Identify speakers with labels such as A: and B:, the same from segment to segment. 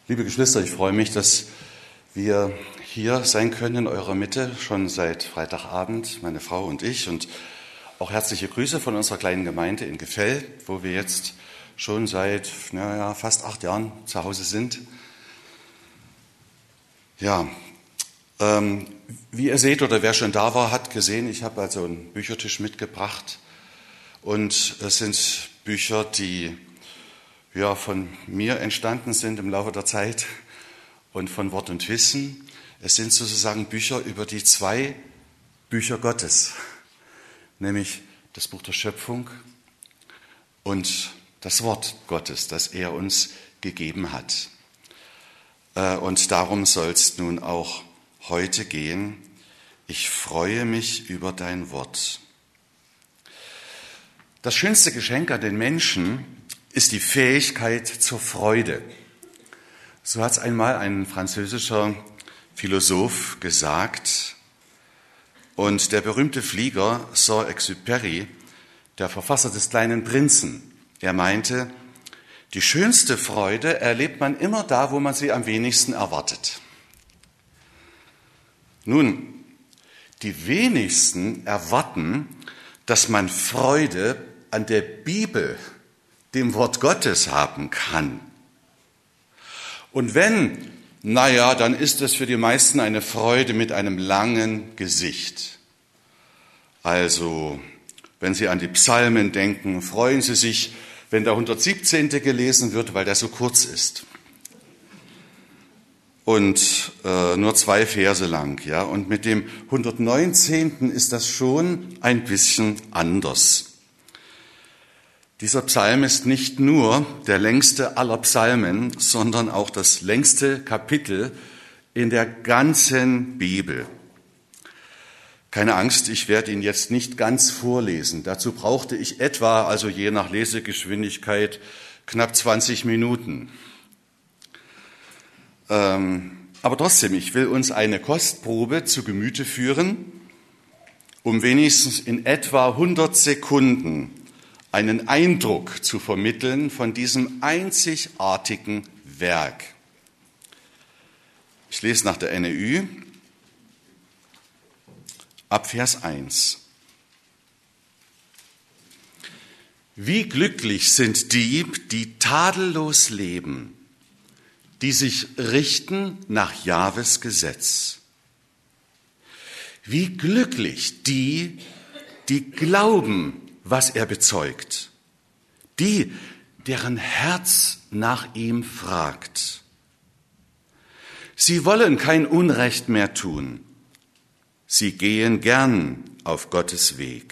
A: Liebe Geschwister, ich freue mich, dass wir hier sein können in eurer Mitte, schon seit Freitagabend, meine Frau und ich. Und auch herzliche Grüße von unserer kleinen Gemeinde in Gefell, wo wir jetzt schon seit fast 8 Jahren zu Hause sind. Ja, wie ihr seht oder wer schon da war, hat gesehen, ich habe also einen Büchertisch mitgebracht. Und es sind Bücher, die von mir entstanden sind im Laufe der Zeit und von Wort und Wissen. Es sind sozusagen Bücher über die 2 Bücher Gottes, nämlich das Buch der Schöpfung und das Wort Gottes, das er uns gegeben hat. Und darum soll es nun auch heute gehen. Ich freue mich über dein Wort. Das schönste Geschenk an den Menschen ist die Fähigkeit zur Freude. So hat es einmal ein französischer Philosoph gesagt. Und der berühmte Flieger Saint-Exupéry, der Verfasser des Kleinen Prinzen, er meinte, die schönste Freude erlebt man immer da, wo man sie am wenigsten erwartet. Nun, die wenigsten erwarten, dass man Freude an der Bibel, dem Wort Gottes, haben kann. Und wenn, dann ist es für die meisten eine Freude mit einem langen Gesicht. Also, wenn Sie an die Psalmen denken, freuen Sie sich, wenn der 117. gelesen wird, weil der so kurz ist. Und nur 2 Verse lang, ja. Und mit dem 119. ist das schon ein bisschen anders. Dieser Psalm ist nicht nur der längste aller Psalmen, sondern auch das längste Kapitel in der ganzen Bibel. Keine Angst, ich werde ihn jetzt nicht ganz vorlesen. Dazu brauchte ich etwa, also je nach Lesegeschwindigkeit, knapp 20 Minuten. Aber trotzdem, ich will uns eine Kostprobe zu Gemüte führen, um wenigstens in etwa 100 Sekunden einen Eindruck zu vermitteln von diesem einzigartigen Werk. Ich lese nach der NEU ab Vers 1. Wie glücklich sind die, die tadellos leben, die sich richten nach Jahwes Gesetz. Wie glücklich die, die glauben, was er bezeugt, die, deren Herz nach ihm fragt. Sie wollen kein Unrecht mehr tun. Sie gehen gern auf Gottes Weg.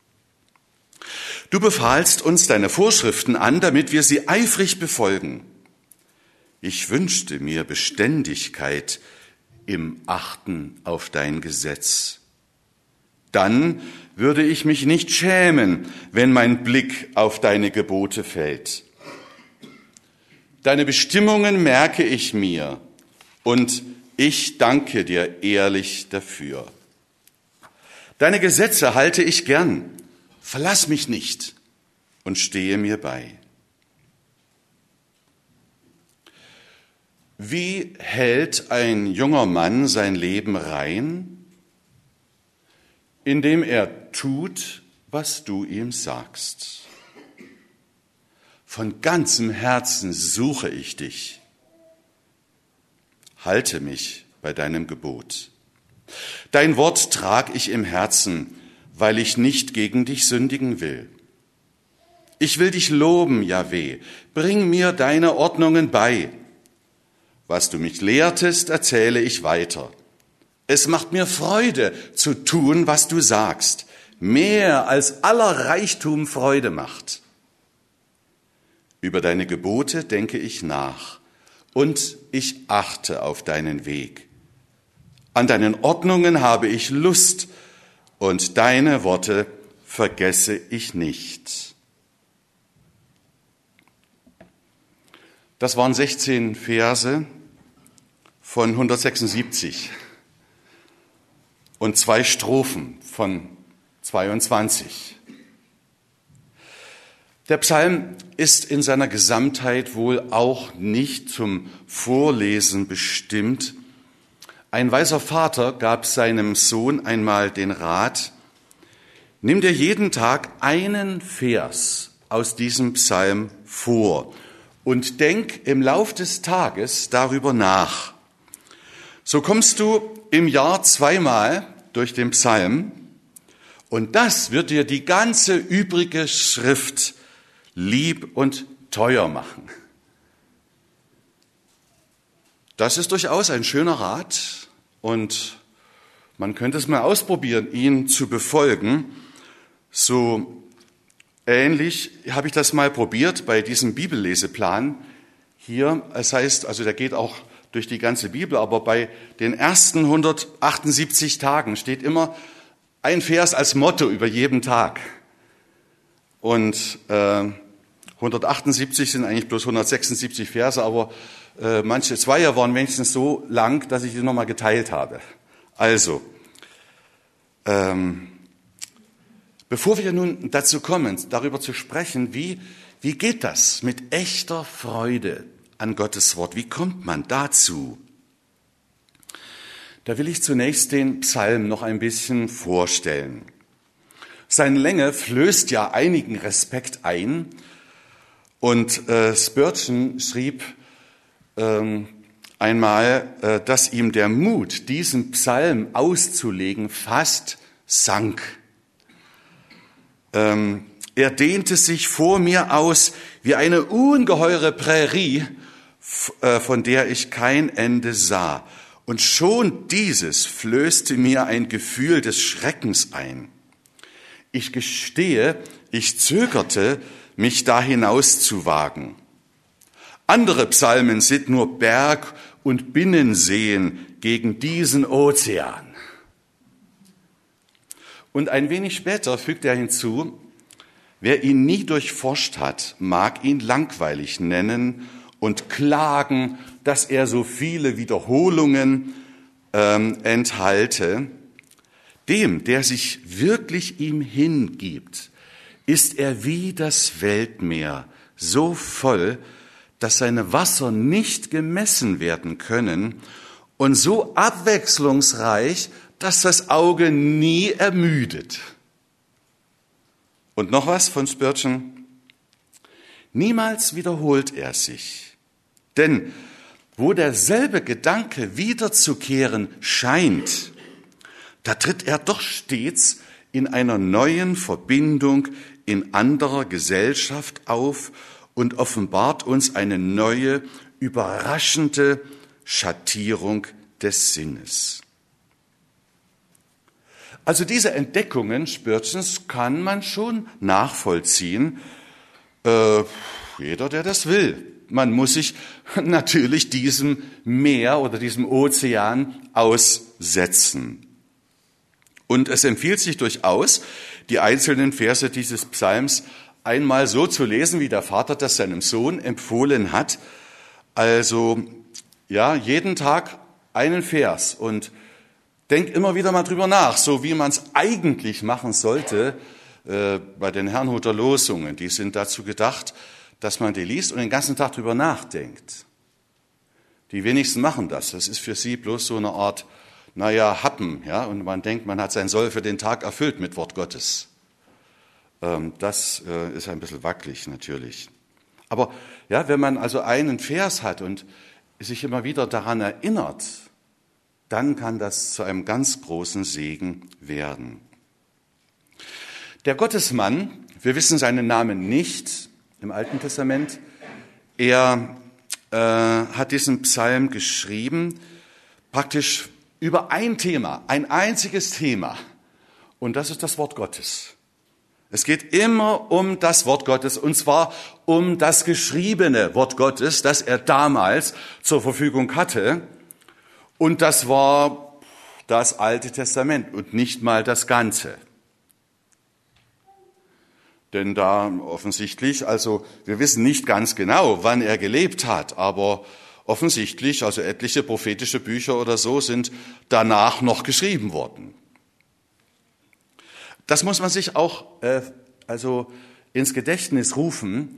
A: Du befahlst uns deine Vorschriften an, damit wir sie eifrig befolgen. Ich wünschte mir Beständigkeit im Achten auf dein Gesetz. Dann würde ich mich nicht schämen, wenn mein Blick auf deine Gebote fällt. Deine Bestimmungen merke ich mir und ich danke dir ehrlich dafür. Deine Gesetze halte ich gern, verlass mich nicht und stehe mir bei. Wie hält ein junger Mann sein Leben rein? Indem er tut, was du ihm sagst. Von ganzem Herzen suche ich dich. Halte mich bei deinem Gebot. Dein Wort trag ich im Herzen, weil ich nicht gegen dich sündigen will. Ich will dich loben, Jahwe, bring mir deine Ordnungen bei. Was du mich lehrtest, erzähle ich weiter. Es macht mir Freude, zu tun, was du sagst, mehr als aller Reichtum Freude macht. Über deine Gebote denke ich nach und ich achte auf deinen Weg. An deinen Ordnungen habe ich Lust und deine Worte vergesse ich nicht. Das waren 16 Verse von 176. Und 2 Strophen von 22. Der Psalm ist in seiner Gesamtheit wohl auch nicht zum Vorlesen bestimmt. Ein weiser Vater gab seinem Sohn einmal den Rat: Nimm dir jeden Tag einen Vers aus diesem Psalm vor und denk im Lauf des Tages darüber nach. So kommst du im Jahr 2-mal durch den Psalm und das wird dir die ganze übrige Schrift lieb und teuer machen. Das ist durchaus ein schöner Rat und man könnte es mal ausprobieren, ihn zu befolgen. So ähnlich habe ich das mal probiert bei diesem Bibelleseplan hier. Es heißt, also der geht auch durch die ganze Bibel, aber bei den ersten 178 Tagen steht immer ein Vers als Motto über jeden Tag. Und 178 sind eigentlich bloß 176 Verse, aber manche Zweier waren wenigstens so lang, dass ich die nochmal geteilt habe. Also, bevor wir nun dazu kommen, darüber zu sprechen, wie geht das mit echter Freude an Gottes Wort? Wie kommt man dazu? Da will ich zunächst den Psalm noch ein bisschen vorstellen. Seine Länge flößt ja einigen Respekt ein und Spurgeon schrieb einmal, dass ihm der Mut, diesen Psalm auszulegen, fast sank. Er dehnte sich vor mir aus wie eine ungeheure Prärie, von der ich kein Ende sah. Und schon dieses flößte mir ein Gefühl des Schreckens ein. Ich gestehe, ich zögerte, mich da hinaus zu wagen. Andere Psalmen sind nur Berg- und Binnenseen gegen diesen Ozean. Und ein wenig später fügt er hinzu: Wer ihn nie durchforscht hat, mag ihn langweilig nennen und klagen, dass er so viele Wiederholungen enthalte. Dem, der sich wirklich ihm hingibt, ist er wie das Weltmeer, so voll, dass seine Wasser nicht gemessen werden können und so abwechslungsreich, dass das Auge nie ermüdet. Und noch was von Spurgeon: Niemals wiederholt er sich, denn wo derselbe Gedanke wiederzukehren scheint, da tritt er doch stets in einer neuen Verbindung in anderer Gesellschaft auf und offenbart uns eine neue, überraschende Schattierung des Sinnes. Also diese Entdeckungen Spurgeons kann man schon nachvollziehen. Jeder, der das will. Man muss sich natürlich diesem Meer oder diesem Ozean aussetzen. Und es empfiehlt sich durchaus, die einzelnen Verse dieses Psalms einmal so zu lesen, wie der Vater das seinem Sohn empfohlen hat. Also, ja, jeden Tag einen Vers und denk immer wieder mal drüber nach, so wie man es eigentlich machen sollte bei den Herrnhuter Losungen. Die sind dazu gedacht, dass man die liest und den ganzen Tag drüber nachdenkt. Die wenigsten machen das. Das ist für sie bloß so eine Art, Happen, ja, und man denkt, man hat sein Soll für den Tag erfüllt mit Wort Gottes. Das ist ein bisschen wackelig natürlich. Aber ja, wenn man also einen Vers hat und sich immer wieder daran erinnert, dann kann das zu einem ganz großen Segen werden. Der Gottesmann, wir wissen seinen Namen nicht im Alten Testament, er hat diesen Psalm geschrieben, praktisch über ein Thema, ein einziges Thema, und das ist das Wort Gottes. Es geht immer um das Wort Gottes, und zwar um das geschriebene Wort Gottes, das er damals zur Verfügung hatte. Und das war das Alte Testament und nicht mal das Ganze. Denn da offensichtlich, also wir wissen nicht ganz genau, wann er gelebt hat, aber offensichtlich, also etliche prophetische Bücher oder so sind danach noch geschrieben worden. Das muss man sich auch ins Gedächtnis rufen,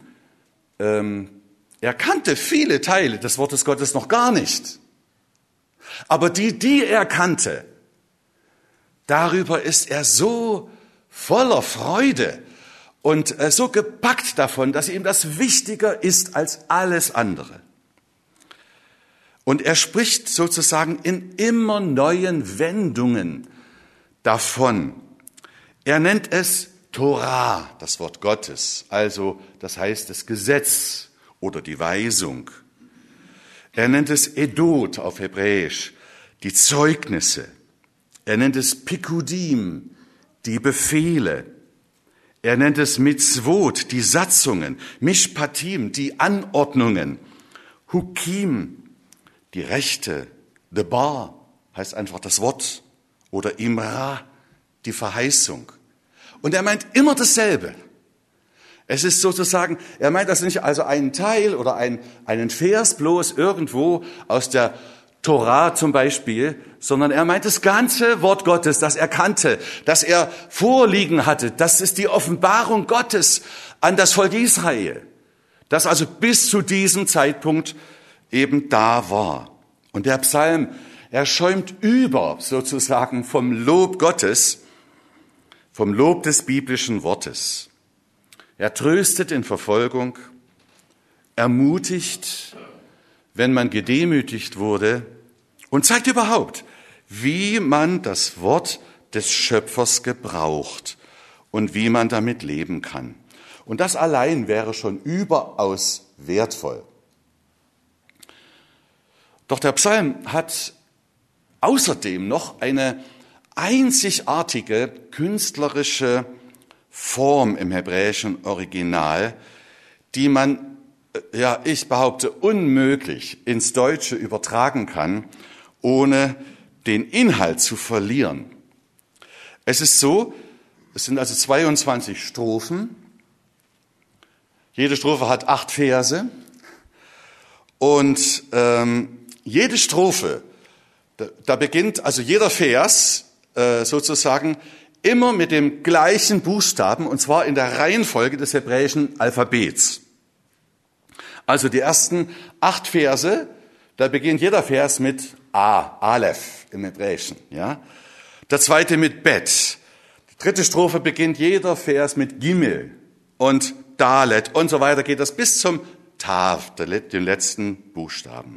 A: er kannte viele Teile des Wortes Gottes noch gar nicht. Aber die er kannte, darüber ist er so voller Freude und so gepackt davon, dass ihm das wichtiger ist als alles andere. Und er spricht sozusagen in immer neuen Wendungen davon. Er nennt es Torah, das Wort Gottes, also das heißt das Gesetz oder die Weisung. Er nennt es Edot auf Hebräisch, die Zeugnisse. Er nennt es Pikudim, die Befehle. Er nennt es Mitzvot, die Satzungen, Mishpatim, die Anordnungen, Hukim, die Rechte, Debar heißt einfach das Wort oder Imra, die Verheißung. Und er meint immer dasselbe. Es ist sozusagen, er meint das nicht also einen Teil oder einen Vers bloß irgendwo aus der Torah zum Beispiel, sondern er meint das ganze Wort Gottes, das er kannte, das er vorliegen hatte. Das ist die Offenbarung Gottes an das Volk Israel, das also bis zu diesem Zeitpunkt eben da war. Und der Psalm, er schäumt über sozusagen vom Lob Gottes, vom Lob des biblischen Wortes. Er tröstet in Verfolgung, ermutigt, wenn man gedemütigt wurde und zeigt überhaupt, wie man das Wort des Schöpfers gebraucht und wie man damit leben kann. Und das allein wäre schon überaus wertvoll. Doch der Psalm hat außerdem noch eine einzigartige künstlerische Form im hebräischen Original, die man, ja, ich behaupte, unmöglich ins Deutsche übertragen kann, ohne den Inhalt zu verlieren. Es ist so, es sind also 22 Strophen. Jede Strophe hat 8 Verse. Und jede Strophe, da beginnt also jeder Vers sozusagen immer mit dem gleichen Buchstaben, und zwar in der Reihenfolge des hebräischen Alphabets. Also die ersten 8 Verse, da beginnt jeder Vers mit A, Aleph im Hebräischen. Ja? Der zweite mit Bet. Die dritte Strophe beginnt jeder Vers mit Gimel und Dalet und so weiter geht das bis zum Tav, dem letzten Buchstaben.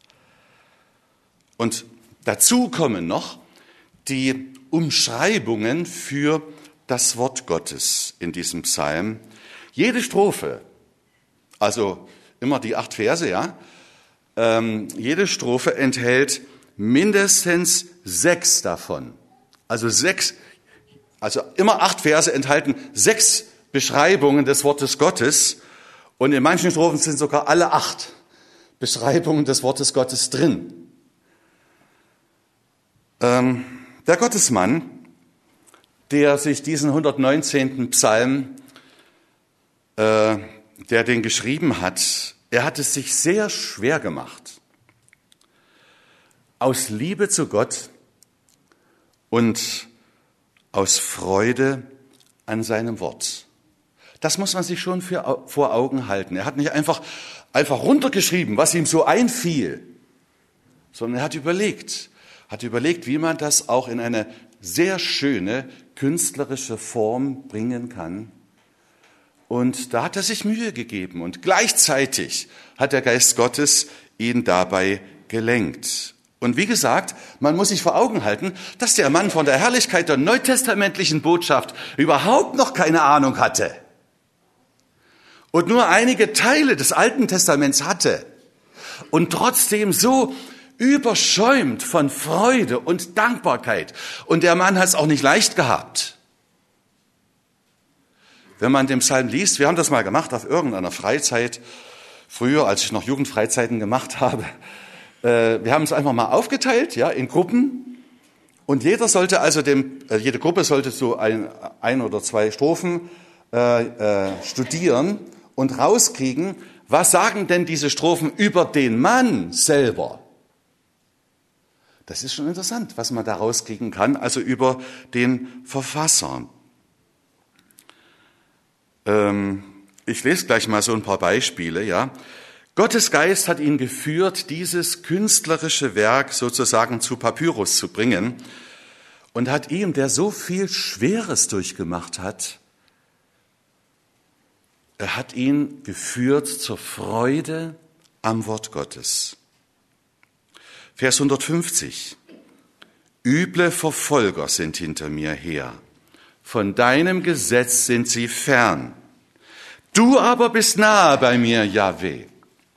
A: Und dazu kommen noch die Umschreibungen für das Wort Gottes in diesem Psalm. Jede Strophe, also immer die 8 Verse, ja, jede Strophe enthält mindestens 6 davon. Also immer 8 Verse enthalten 6 Beschreibungen des Wortes Gottes. Und in manchen Strophen sind sogar alle 8 Beschreibungen des Wortes Gottes drin. Der Gottesmann, der sich diesen 119. Psalm, der den geschrieben hat, er hat es sich sehr schwer gemacht. Aus Liebe zu Gott und aus Freude an seinem Wort. Das muss man sich schon vor Augen halten. Er hat nicht einfach runtergeschrieben, was ihm so einfiel, sondern er hat überlegt, wie man das auch in eine sehr schöne künstlerische Form bringen kann. Und da hat er sich Mühe gegeben und gleichzeitig hat der Geist Gottes ihn dabei gelenkt. Und wie gesagt, man muss sich vor Augen halten, dass der Mann von der Herrlichkeit der neutestamentlichen Botschaft überhaupt noch keine Ahnung hatte und nur einige Teile des Alten Testaments hatte und trotzdem so überschäumt von Freude und Dankbarkeit. Und der Mann hat es auch nicht leicht gehabt. Wenn man den Psalm liest, wir haben das mal gemacht auf irgendeiner Freizeit, früher, als ich noch Jugendfreizeiten gemacht habe, wir haben es einfach mal aufgeteilt, ja, in Gruppen. Und jede Gruppe sollte so ein oder 2 Strophen studieren und rauskriegen, was sagen denn diese Strophen über den Mann selber? Das ist schon interessant, was man da rauskriegen kann, also über den Verfasser. Ich lese gleich mal so ein paar Beispiele, ja. Gottes Geist hat ihn geführt, dieses künstlerische Werk sozusagen zu Papyrus zu bringen und hat ihm, der so viel Schweres durchgemacht hat, er hat ihn geführt zur Freude am Wort Gottes. Vers 150. Üble Verfolger sind hinter mir her. Von deinem Gesetz sind sie fern. Du aber bist nahe bei mir, Jahwe.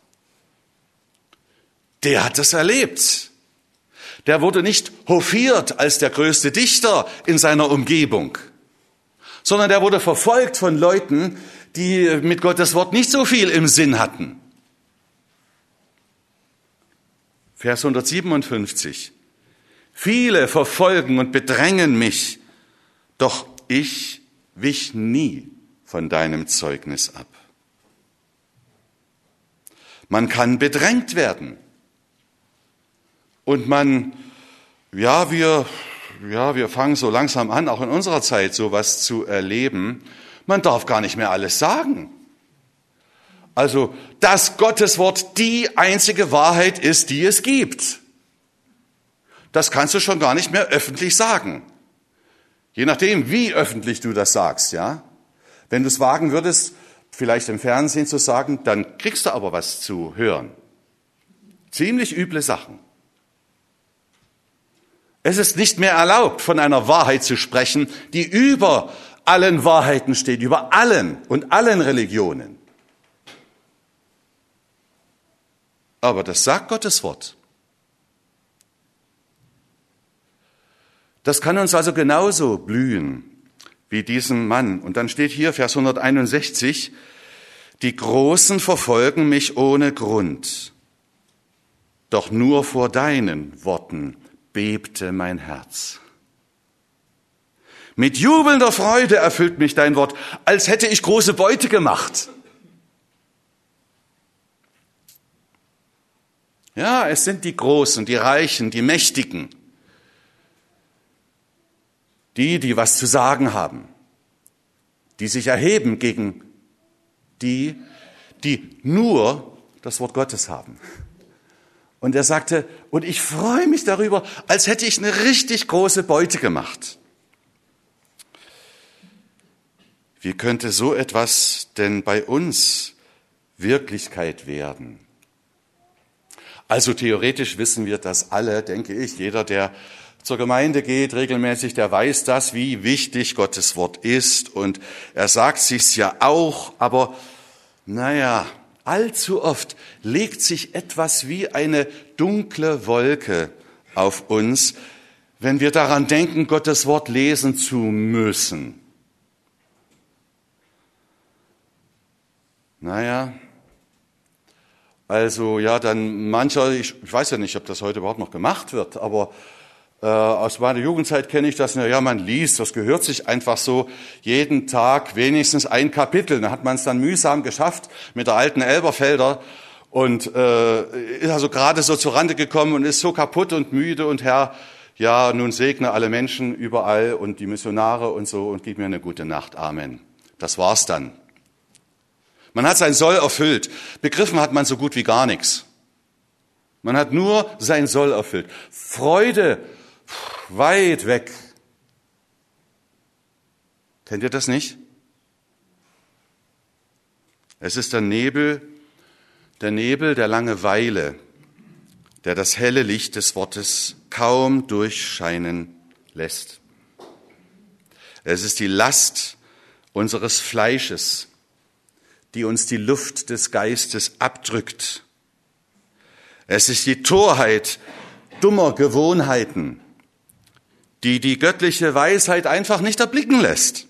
A: Der hat das erlebt. Der wurde nicht hofiert als der größte Dichter in seiner Umgebung, sondern der wurde verfolgt von Leuten, die mit Gottes Wort nicht so viel im Sinn hatten. Vers 157. Viele verfolgen und bedrängen mich, doch ich wich nie von deinem Zeugnis ab. Man kann bedrängt werden. Und wir fangen so langsam an, auch in unserer Zeit sowas zu erleben. Man darf gar nicht mehr alles sagen. Also, dass Gottes Wort die einzige Wahrheit ist, die es gibt. Das kannst du schon gar nicht mehr öffentlich sagen. Je nachdem, wie öffentlich du das sagst, ja. Wenn du es wagen würdest, vielleicht im Fernsehen zu sagen, dann kriegst du aber was zu hören. Ziemlich üble Sachen. Es ist nicht mehr erlaubt, von einer Wahrheit zu sprechen, die über allen Wahrheiten steht, über allen und allen Religionen. Aber das sagt Gottes Wort. Das kann uns also genauso blühen wie diesem Mann. Und dann steht hier, Vers 161, die Großen verfolgen mich ohne Grund. Doch nur vor deinen Worten bebte mein Herz. Mit jubelnder Freude erfüllt mich dein Wort, als hätte ich große Beute gemacht. Ja, es sind die Großen, die Reichen, die Mächtigen, die was zu sagen haben, die sich erheben gegen die nur das Wort Gottes haben. Und er sagte, und ich freue mich darüber, als hätte ich eine richtig große Beute gemacht. Wie könnte so etwas denn bei uns Wirklichkeit werden? Also theoretisch wissen wir das alle, denke ich. Jeder, der zur Gemeinde geht regelmäßig, der weiß das, wie wichtig Gottes Wort ist. Und er sagt sich's ja auch, aber allzu oft legt sich etwas wie eine dunkle Wolke auf uns, wenn wir daran denken, Gottes Wort lesen zu müssen. Dann mancher, ich weiß ja nicht, ob das heute überhaupt noch gemacht wird, aber aus meiner Jugendzeit kenne ich das, man liest, das gehört sich einfach so, jeden Tag wenigstens ein Kapitel. Dann hat man es dann mühsam geschafft mit der alten Elberfelder und ist also gerade so zur Rande gekommen und ist so kaputt und müde und Herr, ja, nun segne alle Menschen überall und die Missionare und so und gib mir eine gute Nacht. Amen. Das war's dann. Man hat sein Soll erfüllt. Begriffen hat man so gut wie gar nichts. Man hat nur sein Soll erfüllt. Freude weit weg. Kennt ihr das nicht? Es ist der Nebel der Langeweile, der das helle Licht des Wortes kaum durchscheinen lässt. Es ist die Last unseres Fleisches, die uns die Luft des Geistes abdrückt. Es ist die Torheit dummer Gewohnheiten, die göttliche Weisheit einfach nicht erblicken lässt.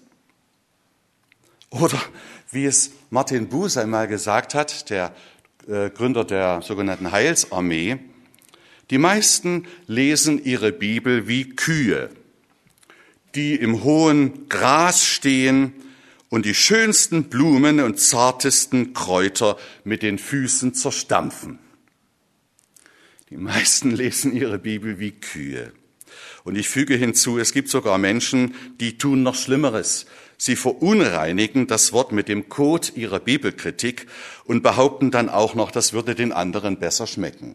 A: Oder wie es Martin Buß einmal gesagt hat, der Gründer der sogenannten Heilsarmee, die meisten lesen ihre Bibel wie Kühe, die im hohen Gras stehen und die schönsten Blumen und zartesten Kräuter mit den Füßen zerstampfen. Die meisten lesen ihre Bibel wie Kühe. Und ich füge hinzu, es gibt sogar Menschen, die tun noch Schlimmeres. Sie verunreinigen das Wort mit dem Kot ihrer Bibelkritik und behaupten dann auch noch, das würde den anderen besser schmecken.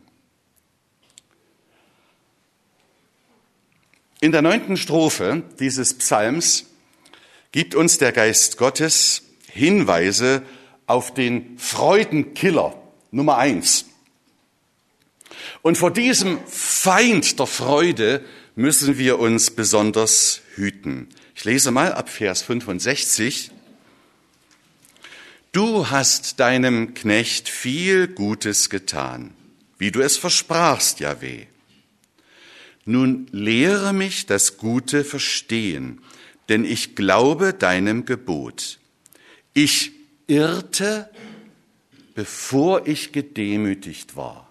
A: In der 9. Strophe dieses Psalms gibt uns der Geist Gottes Hinweise auf den Freudenkiller Nummer 1. Und vor diesem Feind der Freude müssen wir uns besonders hüten. Ich lese mal ab Vers 65. Du hast deinem Knecht viel Gutes getan, wie du es versprachst, Jahwe. Nun lehre mich das Gute verstehen, denn ich glaube deinem Gebot. Ich irrte, bevor ich gedemütigt war.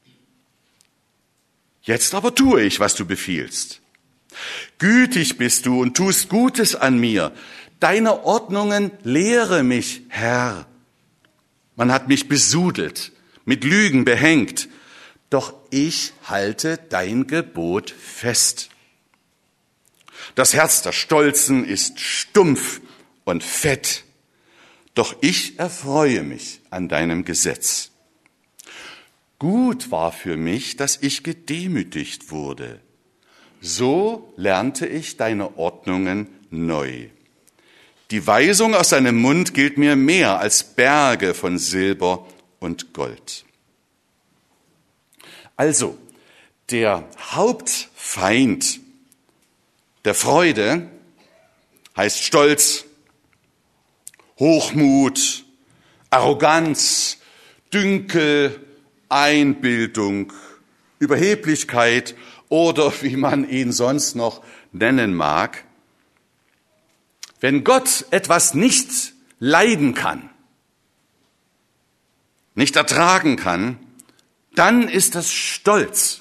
A: Jetzt aber tue ich, was du befiehlst. Gütig bist du und tust Gutes an mir. Deine Ordnungen lehre mich, Herr. Man hat mich besudelt, mit Lügen behängt, doch ich halte dein Gebot fest. Das Herz der Stolzen ist stumpf und fett, doch ich erfreue mich an deinem Gesetz. Gut war für mich, dass ich gedemütigt wurde. So lernte ich deine Ordnungen neu. Die Weisung aus seinem Mund gilt mir mehr als Berge von Silber und Gold. Also, der Hauptfeind der Freude heißt Stolz, Hochmut, Arroganz, Dünkel, Einbildung, Überheblichkeit oder wie man ihn sonst noch nennen mag. Wenn Gott etwas nicht leiden kann, nicht ertragen kann, dann ist das Stolz.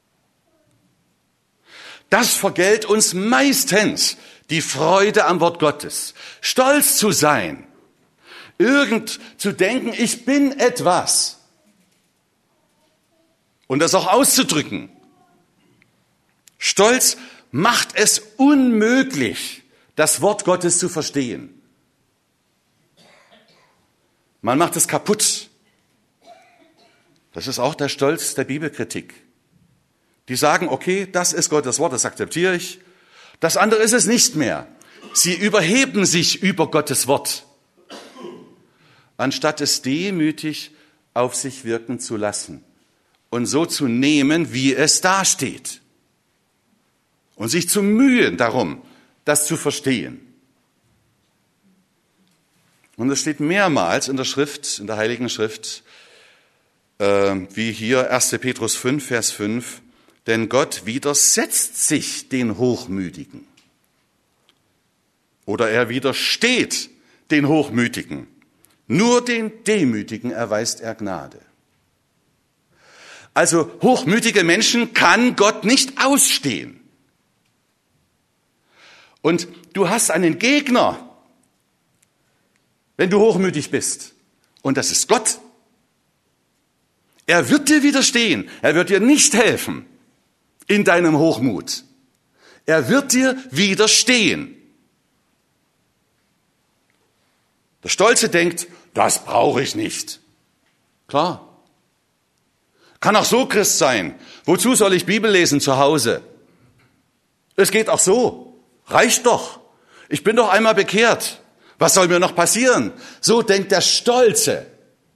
A: Das vergällt uns meistens die Freude am Wort Gottes. Stolz zu sein, irgend zu denken, ich bin etwas und das auch auszudrücken. Stolz macht es unmöglich, das Wort Gottes zu verstehen. Man macht es kaputt. Das ist auch der Stolz der Bibelkritik. Die sagen, okay, das ist Gottes Wort, das akzeptiere ich. Das andere ist es nicht mehr. Sie überheben sich über Gottes Wort, anstatt es demütig auf sich wirken zu lassen und so zu nehmen, wie es dasteht. Und sich zu mühen darum, das zu verstehen. Und es steht mehrmals in der Schrift, in der Heiligen Schrift, wie hier 1. Petrus 5, Vers 5, denn Gott widersetzt sich den Hochmütigen. Oder er widersteht den Hochmütigen. Nur den Demütigen erweist er Gnade. Also hochmütige Menschen kann Gott nicht ausstehen. Und du hast einen Gegner, wenn du hochmütig bist. Und das ist Gott. Er wird dir widerstehen. Er wird dir nicht helfen in deinem Hochmut. Er wird dir widerstehen. Der Stolze denkt, das brauche ich nicht. Klar. Kann auch so Christ sein. Wozu soll ich Bibel lesen zu Hause? Es geht auch so. Reicht doch. Ich bin doch einmal bekehrt. Was soll mir noch passieren? So denkt der Stolze.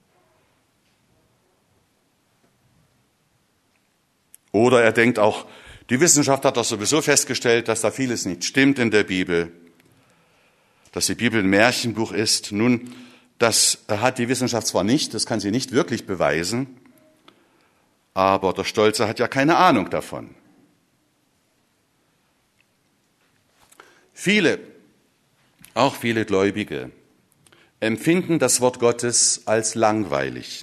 A: Oder er denkt auch, die Wissenschaft hat doch sowieso festgestellt, dass da vieles nicht stimmt in der Bibel, dass die Bibel ein Märchenbuch ist. Nun, das hat die Wissenschaft zwar nicht, das kann sie nicht wirklich beweisen, aber der Stolze hat ja keine Ahnung davon. Viele, auch viele Gläubige, empfinden das Wort Gottes als langweilig.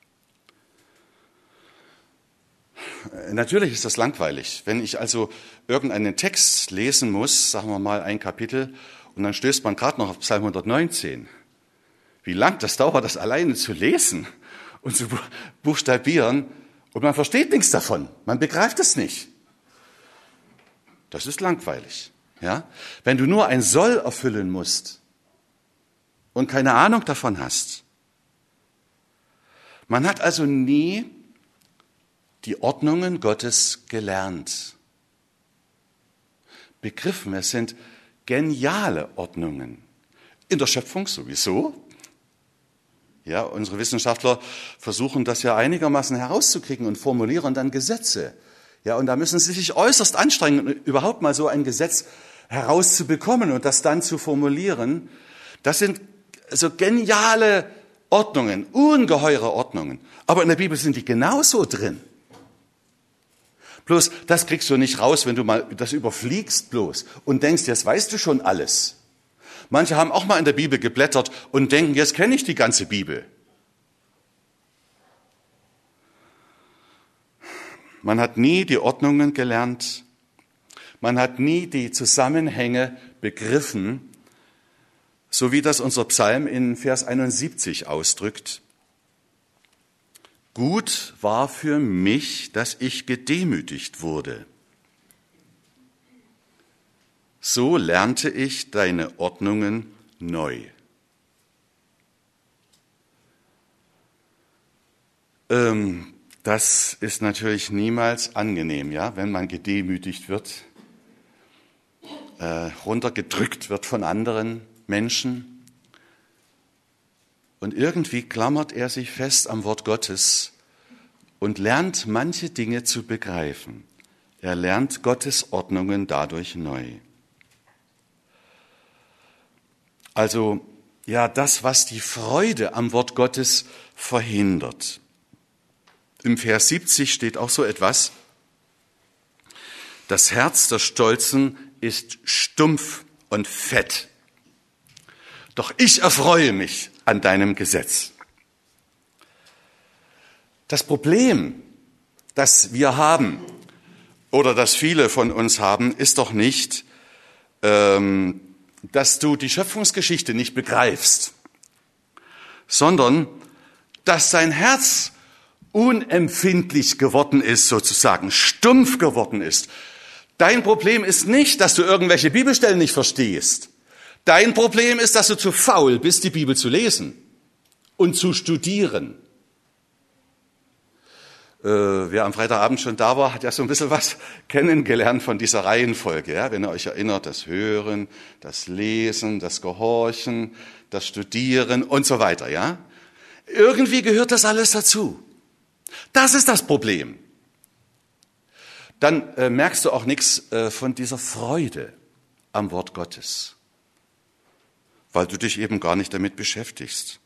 A: Natürlich ist das langweilig. Wenn ich also irgendeinen Text lesen muss, sagen wir mal ein Kapitel, und dann stößt man gerade noch auf Psalm 119. Wie lang das dauert, das alleine zu lesen und zu buchstabieren, und man versteht nichts davon. Man begreift es nicht. Das ist langweilig. Ja? Wenn du nur ein Soll erfüllen musst, und keine Ahnung davon hast. Man hat also nie die Ordnungen Gottes gelernt. Begriffen, es sind geniale Ordnungen. In der Schöpfung sowieso. Ja, unsere Wissenschaftler versuchen das ja einigermaßen herauszukriegen und formulieren dann Gesetze. Ja, und da müssen sie sich äußerst anstrengen, überhaupt mal so ein Gesetz herauszubekommen und das dann zu formulieren. Das sind so geniale Ordnungen, ungeheure Ordnungen. Aber in der Bibel sind die genauso drin. Bloß, das kriegst du nicht raus, wenn du mal das überfliegst bloß und denkst, jetzt weißt du schon alles. Manche haben auch mal in der Bibel geblättert und denken, jetzt kenne ich die ganze Bibel. Man hat nie die Ordnungen gelernt. Man hat nie die Zusammenhänge begriffen, so wie das unser Psalm in Vers 71 ausdrückt. Gut war für mich, dass ich gedemütigt wurde. So lernte ich deine Ordnungen neu. Das ist natürlich niemals angenehm, ja, wenn man gedemütigt wird, runtergedrückt wird von anderen Menschen. Und irgendwie klammert er sich fest am Wort Gottes und lernt manche Dinge zu begreifen. Er lernt Gottes Ordnungen dadurch neu. Also, ja, das, was die Freude am Wort Gottes verhindert. Im Vers 70 steht auch so etwas: Das Herz der Stolzen ist stumpf und fett. Doch ich erfreue mich an deinem Gesetz. Das Problem, das wir haben oder das viele von uns haben, ist doch nicht, dass du die Schöpfungsgeschichte nicht begreifst, sondern dass dein Herz unempfindlich geworden ist, sozusagen, stumpf geworden ist. Dein Problem ist nicht, dass du irgendwelche Bibelstellen nicht verstehst. Dein Problem ist, dass du zu faul bist, die Bibel zu lesen und zu studieren. Wer am Freitagabend schon da war, hat ja so ein bisschen was kennengelernt von dieser Reihenfolge. Ja? Wenn ihr euch erinnert, das Hören, das Lesen, das Gehorchen, das Studieren und so weiter. Ja? Irgendwie gehört das alles dazu. Das ist das Problem. Dann merkst du auch nichts von dieser Freude am Wort Gottes, weil du dich eben gar nicht damit beschäftigst.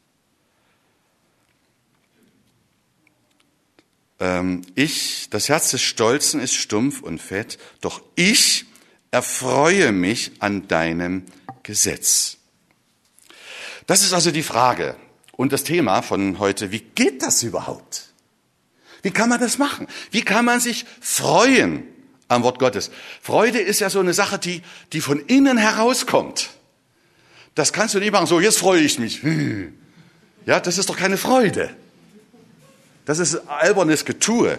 A: Das Herz des Stolzen ist stumpf und fett, doch ich erfreue mich an deinem Gesetz. Das ist also die Frage und das Thema von heute. Wie geht das überhaupt? Wie kann man das machen? Wie kann man sich freuen am Wort Gottes? Freude ist ja so eine Sache, die von innen herauskommt. Das kannst du nicht machen, so jetzt freue ich mich. Ja, das ist doch keine Freude. Das ist albernes Getue.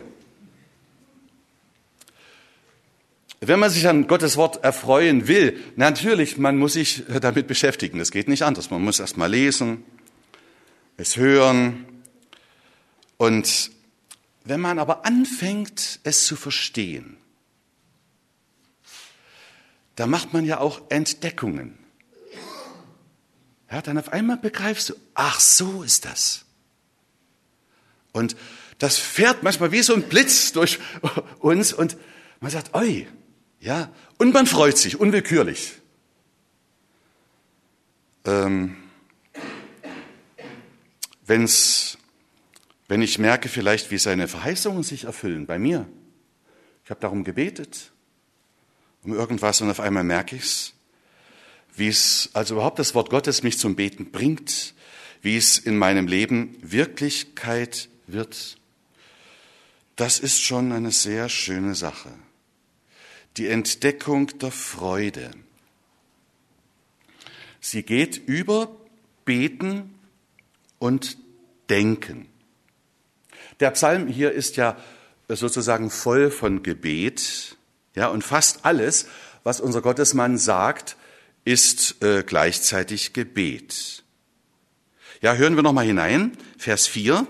A: Wenn man sich an Gottes Wort erfreuen will, natürlich, man muss sich damit beschäftigen. Das geht nicht anders. Man muss erst mal lesen, es hören. Und wenn man aber anfängt, es zu verstehen, da macht man ja auch Entdeckungen. Ja, dann auf einmal begreifst du, ach, so ist das. Und das fährt manchmal wie so ein Blitz durch uns und man sagt, oi, ja, und man freut sich unwillkürlich. Wenn ich merke vielleicht, wie seine Verheißungen sich erfüllen bei mir. Ich habe darum gebetet, um irgendwas und auf einmal merke ich's, wie es also überhaupt das Wort Gottes mich zum Beten bringt, wie es in meinem Leben Wirklichkeit wird. Das ist schon eine sehr schöne Sache. Die Entdeckung der Freude. Sie geht über Beten und Denken. Der Psalm hier ist ja sozusagen voll von Gebet, ja, und fast alles, was unser Gottesmann sagt, ist gleichzeitig Gebet. Ja, hören wir noch mal hinein, Vers 4.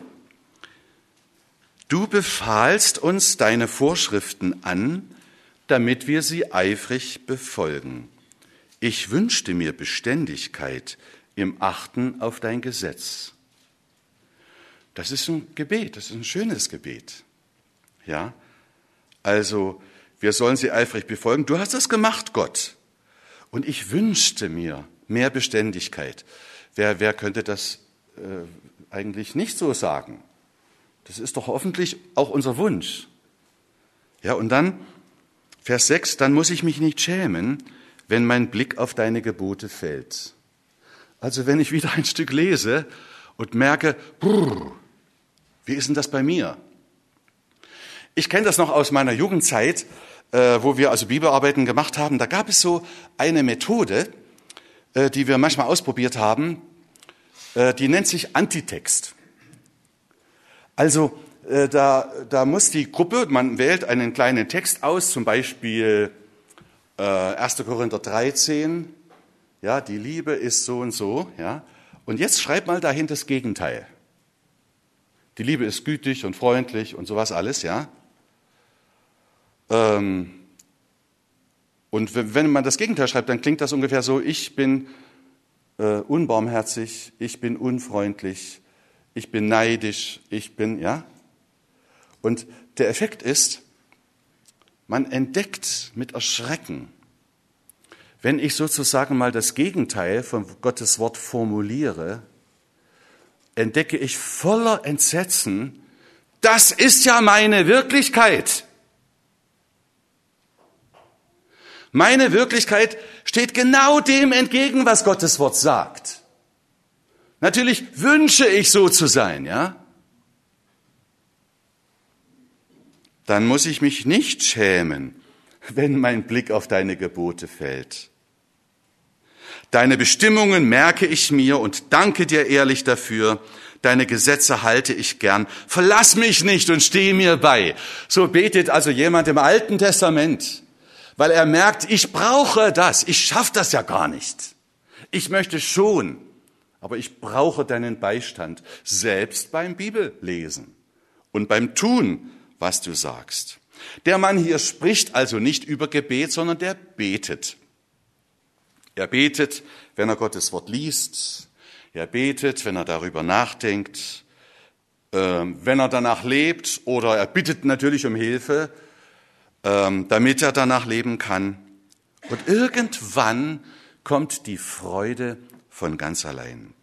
A: Du befahlst uns deine Vorschriften an, damit wir sie eifrig befolgen. Ich wünschte mir Beständigkeit im Achten auf dein Gesetz. Das ist ein Gebet, das ist ein schönes Gebet. Ja, also wir sollen sie eifrig befolgen. Du hast das gemacht, Gott. Und ich wünschte mir mehr Beständigkeit. Wer könnte das eigentlich nicht so sagen? Das ist doch hoffentlich auch unser Wunsch. Ja, und dann Vers 6, dann muss ich mich nicht schämen, wenn mein Blick auf deine Gebote fällt. Also wenn ich wieder ein Stück lese und merke, wie ist denn das bei mir? Ich kenne das noch aus meiner Jugendzeit, wo wir also Bibelarbeiten gemacht haben. Da gab es so eine Methode, die wir manchmal ausprobiert haben, die nennt sich Antitext. Also da muss die Gruppe, man wählt einen kleinen Text aus, zum Beispiel 1. Korinther 13, ja, die Liebe ist so und so, ja. Und jetzt schreib mal dahin das Gegenteil. Die Liebe ist gütig und freundlich und sowas alles, ja. Und wenn man das Gegenteil schreibt, dann klingt das ungefähr so, ich bin unbarmherzig, ich bin unfreundlich, ich bin neidisch, ich bin, ja. Und der Effekt ist, man entdeckt mit Erschrecken, wenn ich sozusagen mal das Gegenteil von Gottes Wort formuliere, entdecke ich voller Entsetzen, das ist ja meine Wirklichkeit. Meine Wirklichkeit steht genau dem entgegen, was Gottes Wort sagt. Natürlich wünsche ich so zu sein, ja? Dann muss ich mich nicht schämen, wenn mein Blick auf deine Gebote fällt. Deine Bestimmungen merke ich mir und danke dir ehrlich dafür. Deine Gesetze halte ich gern. Verlass mich nicht und steh mir bei. So betet also jemand im Alten Testament, weil er merkt, ich brauche das. Ich schaffe das ja gar nicht. Ich möchte schon, aber ich brauche deinen Beistand, selbst beim Bibellesen und beim Tun, was du sagst. Der Mann hier spricht also nicht über Gebet, sondern der betet. Er betet, wenn er Gottes Wort liest. Er betet, wenn er darüber nachdenkt. Wenn er danach lebt, oder er bittet natürlich um Hilfe, damit er danach leben kann. Und irgendwann kommt die Freude von ganz allein.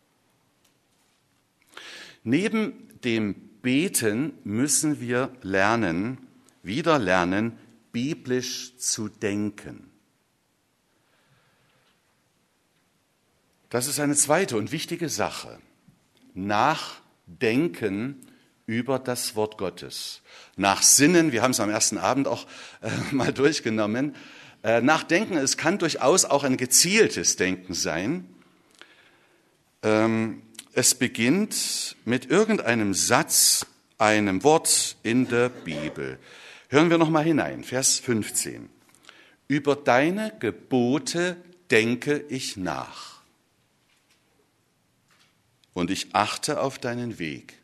A: Neben dem Beten müssen wir wieder lernen, biblisch zu denken. Das ist eine zweite und wichtige Sache. Nachdenken über das Wort Gottes. Nachsinnen, wir haben es am ersten Abend auch mal durchgenommen. Nachdenken, es kann durchaus auch ein gezieltes Denken sein. Es beginnt mit irgendeinem Satz, einem Wort in der Bibel. Hören wir noch mal hinein, Vers 15. Über deine Gebote denke ich nach. Und ich achte auf deinen Weg.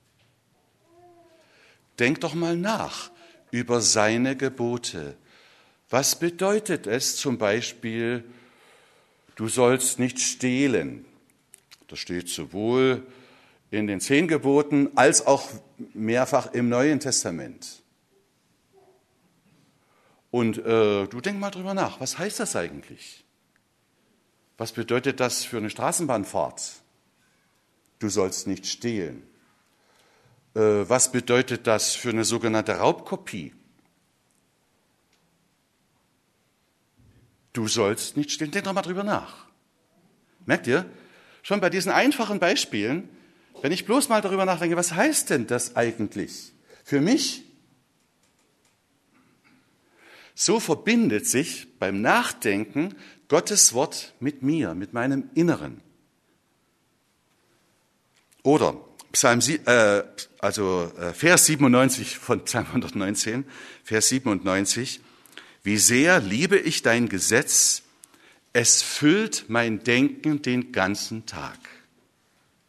A: Denk doch mal nach über seine Gebote. Was bedeutet es zum Beispiel, du sollst nicht stehlen? Das steht sowohl in den 10 Geboten als auch mehrfach im Neuen Testament. Und du denk mal drüber nach, was heißt das eigentlich? Was bedeutet das für eine Straßenbahnfahrt? Du sollst nicht stehlen. Was bedeutet das für eine sogenannte Raubkopie? Du sollst nicht stehlen. Denk doch mal drüber nach. Merkt ihr? Schon bei diesen einfachen Beispielen, wenn ich bloß mal darüber nachdenke, was heißt denn das eigentlich für mich? So verbindet sich beim Nachdenken Gottes Wort mit mir, mit meinem Inneren. Oder Vers 97 von Psalm 119, Vers 97. Wie sehr liebe ich dein Gesetz, es füllt mein Denken den ganzen Tag.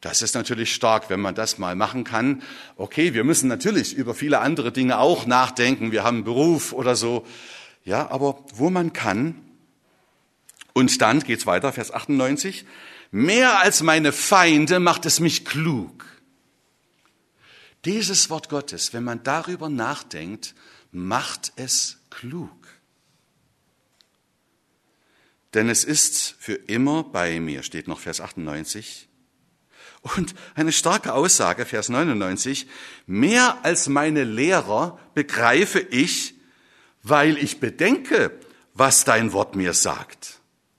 A: Das ist natürlich stark, wenn man das mal machen kann. Okay, wir müssen natürlich über viele andere Dinge auch nachdenken. Wir haben einen Beruf oder so. Ja, aber wo man kann. Und dann geht's weiter, Vers 98. Mehr als meine Feinde macht es mich klug. Dieses Wort Gottes, wenn man darüber nachdenkt, macht es klug. Denn es ist für immer bei mir, steht noch Vers 98. Und eine starke Aussage, Vers 99, mehr als meine Lehrer begreife ich, weil ich bedenke, was dein Wort mir sagt.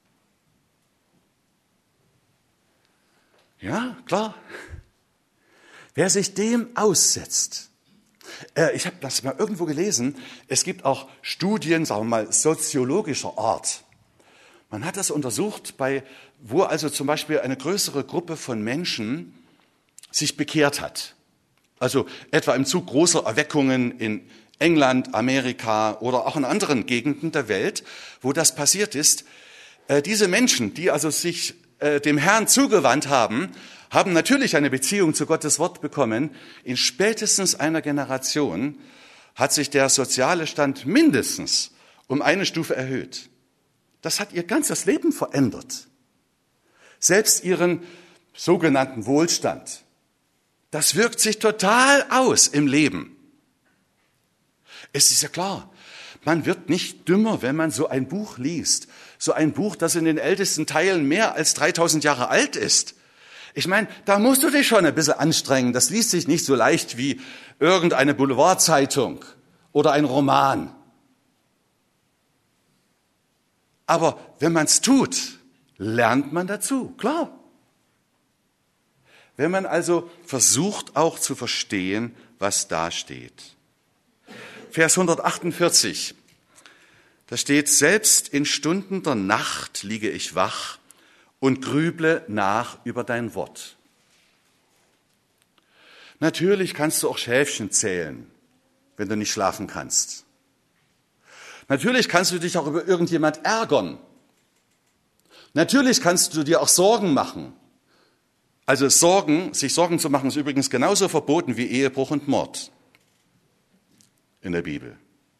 A: Ja, klar. Wer sich dem aussetzt, ich habe das mal irgendwo gelesen, es gibt auch Studien, sagen wir mal, soziologischer Art. Man hat das untersucht, wo also zum Beispiel eine größere Gruppe von Menschen sich bekehrt hat. Also etwa im Zug großer Erweckungen in England, Amerika oder auch in anderen Gegenden der Welt, wo das passiert ist. Diese Menschen, die also sich dem Herrn zugewandt haben, haben natürlich eine Beziehung zu Gottes Wort bekommen. In spätestens einer Generation hat sich der soziale Stand mindestens um eine Stufe erhöht. Das hat ihr ganzes Leben verändert. Selbst ihren sogenannten Wohlstand. Das wirkt sich total aus im Leben. Es ist ja klar, man wird nicht dümmer, wenn man so ein Buch liest. So ein Buch, das in den ältesten Teilen mehr als 3000 Jahre alt ist. Ich meine, da musst du dich schon ein bisschen anstrengen. Das liest sich nicht so leicht wie irgendeine Boulevardzeitung oder ein Roman. Aber wenn man es tut, lernt man dazu, klar. Wenn man also versucht auch zu verstehen, was da steht. Vers 148, da steht, selbst in Stunden der Nacht liege ich wach und grüble nach über dein Wort. Natürlich kannst du auch Schäfchen zählen, wenn du nicht schlafen kannst. Natürlich kannst du dich auch über irgendjemand ärgern. Natürlich kannst du dir auch Sorgen machen. Also sich Sorgen zu machen, ist übrigens genauso verboten wie Ehebruch und Mord in der Bibel.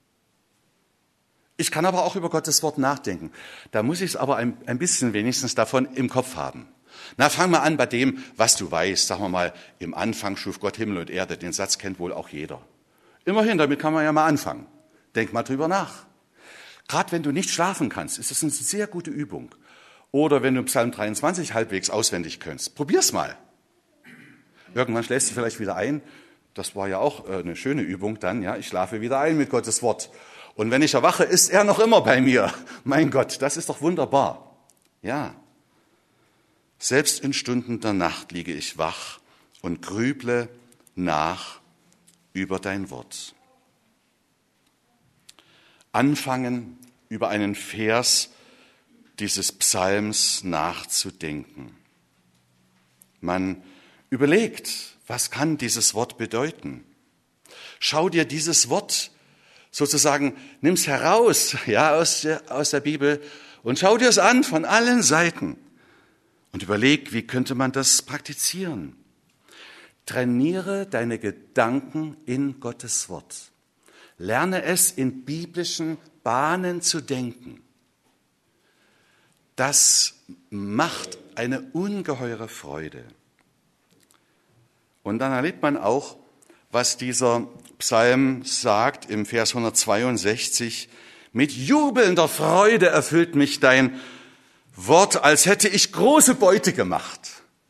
A: Ich kann aber auch über Gottes Wort nachdenken. Da muss ich es aber ein bisschen wenigstens davon im Kopf haben. Na, fang mal an bei dem, was du weißt. Sagen wir mal, im Anfang schuf Gott Himmel und Erde. Den Satz kennt wohl auch jeder. Immerhin, damit kann man ja mal anfangen. Denk mal drüber nach. Gerade wenn du nicht schlafen kannst, ist das eine sehr gute Übung. Oder wenn du Psalm 23 halbwegs auswendig kannst. Probier's mal. Irgendwann schläfst du vielleicht wieder ein. Das war ja auch eine schöne Übung dann. Ja, ich schlafe wieder ein mit Gottes Wort. Und wenn ich erwache, ist er noch immer bei mir. Mein Gott, das ist doch wunderbar. Ja. Selbst in Stunden der Nacht liege ich wach und grüble nach über dein Wort. Anfangen, über einen Vers dieses Psalms nachzudenken. Man überlegt, was kann dieses Wort bedeuten? Schau dir dieses Wort sozusagen, nimm's heraus, ja, aus der Bibel und schau dir es an von allen Seiten und überleg, wie könnte man das praktizieren? Trainiere deine Gedanken in Gottes Wort. Lerne es in biblischen Bahnen zu denken. Das macht eine ungeheure Freude. Und dann erlebt man auch, was dieser Psalm sagt im Vers 162. Mit jubelnder Freude erfüllt mich dein Wort, als hätte ich große Beute gemacht.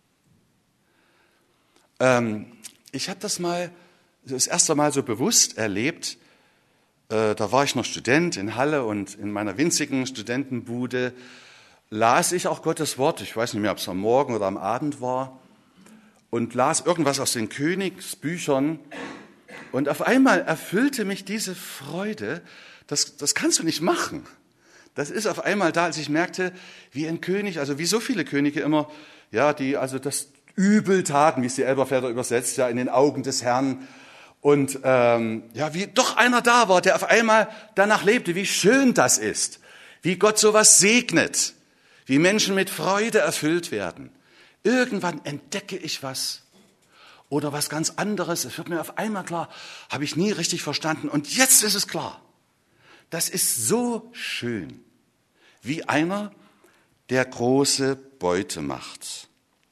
A: Ich habe das erste Mal so bewusst erlebt. Da war ich noch Student in Halle und in meiner winzigen Studentenbude las ich auch Gottes Wort. Ich weiß nicht mehr, ob es am Morgen oder am Abend war. Und las irgendwas aus den Königsbüchern. Und auf einmal erfüllte mich diese Freude. Das kannst du nicht machen. Das ist auf einmal da, als ich merkte, wie ein König, also wie so viele Könige immer, ja, die also das Übel taten, wie es die Elberfelder übersetzt, ja, in den Augen des Herrn. Und ja, wie doch einer da war, der auf einmal danach lebte, wie schön das ist, wie Gott sowas segnet, wie Menschen mit Freude erfüllt werden. Irgendwann entdecke ich was oder was ganz anderes. Es wird mir auf einmal klar, habe ich nie richtig verstanden. Und jetzt ist es klar. Das ist so schön, wie einer, der große Beute macht.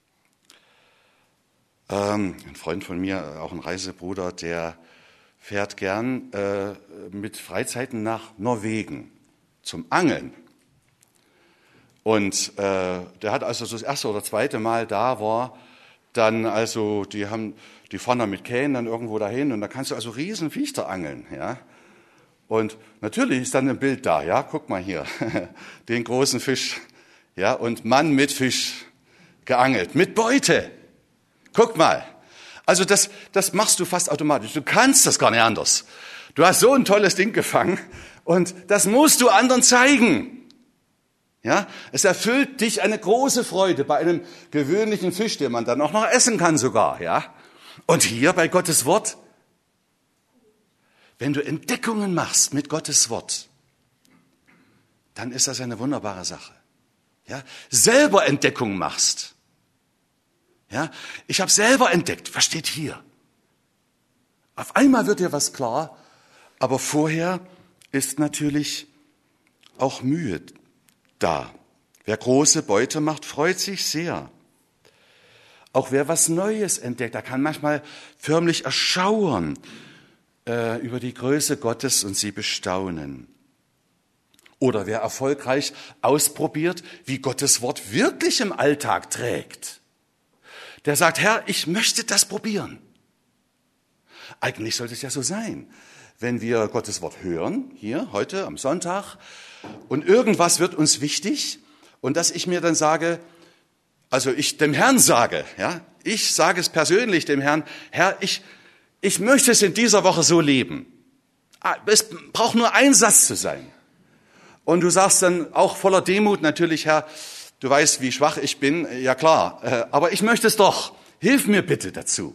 A: Ein Freund von mir, auch ein Reisebruder, der fährt gern mit Freizeiten nach Norwegen zum Angeln. Und der hat also das erste oder zweite Mal da war, dann also die fahren dann mit Kähnen dann irgendwo dahin und da kannst du also riesen Viecher angeln, ja. Und natürlich ist dann ein Bild da, ja, guck mal hier, den großen Fisch, ja, und Mann mit Fisch geangelt, mit Beute. Guck mal. Also das machst du fast automatisch. Du kannst das gar nicht anders. Du hast so ein tolles Ding gefangen und das musst du anderen zeigen. Ja, es erfüllt dich eine große Freude bei einem gewöhnlichen Fisch, den man dann auch noch essen kann sogar, ja. Und hier bei Gottes Wort, wenn du Entdeckungen machst mit Gottes Wort, dann ist das eine wunderbare Sache. Ja, selber Entdeckungen machst. Ja, ich habe selber entdeckt, was steht hier? Auf einmal wird dir was klar, aber vorher ist natürlich auch Mühe da. Wer große Beute macht, freut sich sehr. Auch wer was Neues entdeckt, der kann manchmal förmlich erschauern über die Größe Gottes und sie bestaunen. Oder wer erfolgreich ausprobiert, wie Gottes Wort wirklich im Alltag trägt. Der sagt, Herr, ich möchte das probieren. Eigentlich sollte es ja so sein, wenn wir Gottes Wort hören, hier, heute, am Sonntag, und irgendwas wird uns wichtig, und dass ich mir dann sage, also ich dem Herrn sage, ja, ich sage es persönlich dem Herrn, Herr, ich möchte es in dieser Woche so leben. Es braucht nur ein Satz zu sein. Und du sagst dann auch voller Demut natürlich, Herr, du weißt, wie schwach ich bin, ja klar, aber ich möchte es doch. Hilf mir bitte dazu.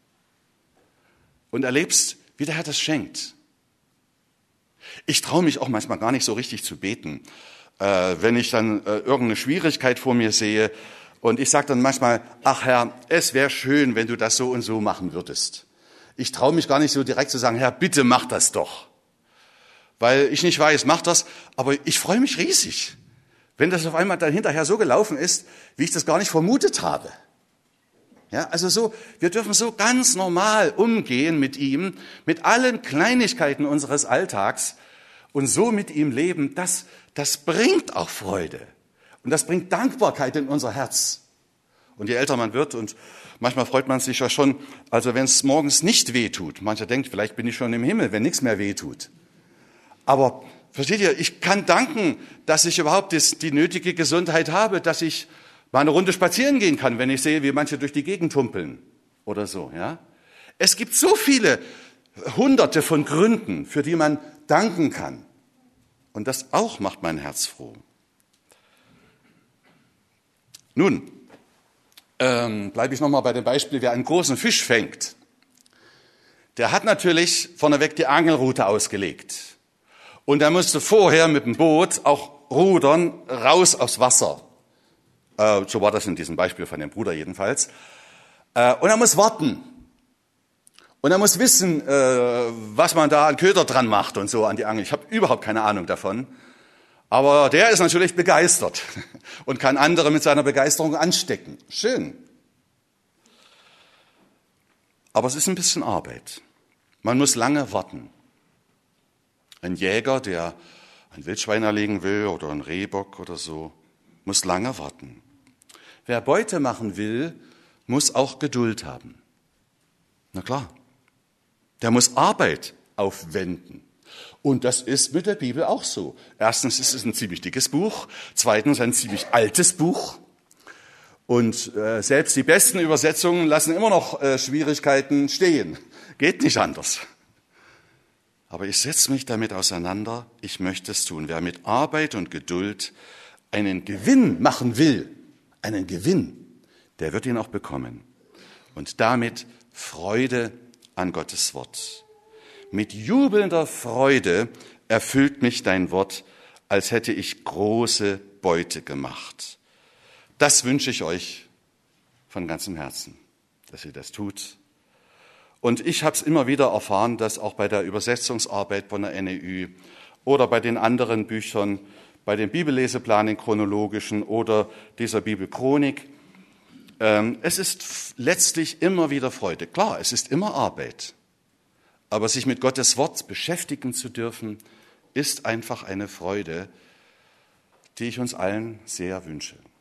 A: Und erlebst, wie der Herr das schenkt. Ich traue mich auch manchmal gar nicht so richtig zu beten, wenn ich dann irgendeine Schwierigkeit vor mir sehe. Und ich sage dann manchmal, ach Herr, es wäre schön, wenn du das so und so machen würdest. Ich traue mich gar nicht so direkt zu sagen, Herr, bitte mach das doch. Weil ich nicht weiß, mach das, aber ich freue mich riesig, wenn das auf einmal dann hinterher so gelaufen ist, wie ich das gar nicht vermutet habe. Ja, also so, wir dürfen so ganz normal umgehen mit ihm, mit allen Kleinigkeiten unseres Alltags und so mit ihm leben, das bringt auch Freude und das bringt Dankbarkeit in unser Herz. Und je älter man wird und manchmal freut man sich ja schon, also wenn es morgens nicht weh tut. Mancher denkt, vielleicht bin ich schon im Himmel, wenn nichts mehr weh tut. Aber versteht ihr, ich kann danken, dass ich überhaupt die nötige Gesundheit habe, dass ich mal eine Runde spazieren gehen kann, wenn ich sehe, wie manche durch die Gegend tumpeln oder so. Ja? Es gibt so viele Hunderte von Gründen, für die man danken kann. Und das auch macht mein Herz froh. Nun, bleibe ich nochmal bei dem Beispiel, wer einen großen Fisch fängt. Der hat natürlich vorneweg die Angelrute ausgelegt. Und er musste vorher mit dem Boot auch rudern, raus aufs Wasser. So war das in diesem Beispiel von dem Bruder jedenfalls. Und er muss warten. Und er muss wissen, was man da an Köder dran macht und so an die Angel. Ich habe überhaupt keine Ahnung davon. Aber der ist natürlich begeistert und kann andere mit seiner Begeisterung anstecken. Schön. Aber es ist ein bisschen Arbeit. Man muss lange warten. Ein Jäger, der ein Wildschwein erlegen will oder ein Rehbock oder so, muss lange warten. Wer Beute machen will, muss auch Geduld haben. Na klar. Der muss Arbeit aufwenden. Und das ist mit der Bibel auch so. Erstens ist es ein ziemlich dickes Buch. Zweitens ein ziemlich altes Buch. Und selbst die besten Übersetzungen lassen immer noch Schwierigkeiten stehen. Geht nicht anders. Aber ich setze mich damit auseinander. Ich möchte es tun. Wer mit Arbeit und Geduld einen Gewinn machen will, einen Gewinn, der wird ihn auch bekommen. Und damit Freude an Gottes Wort. Mit jubelnder Freude erfüllt mich dein Wort, als hätte ich große Beute gemacht. Das wünsche ich euch von ganzem Herzen, dass ihr das tut. Und ich habe es immer wieder erfahren, dass auch bei der Übersetzungsarbeit von der NEÜ oder bei den anderen Büchern, bei dem Bibelleseplan, den chronologischen oder dieser Bibelchronik, es ist letztlich immer wieder Freude. Klar, es ist immer Arbeit, aber sich mit Gottes Wort beschäftigen zu dürfen, ist einfach eine Freude, die ich uns allen sehr wünsche.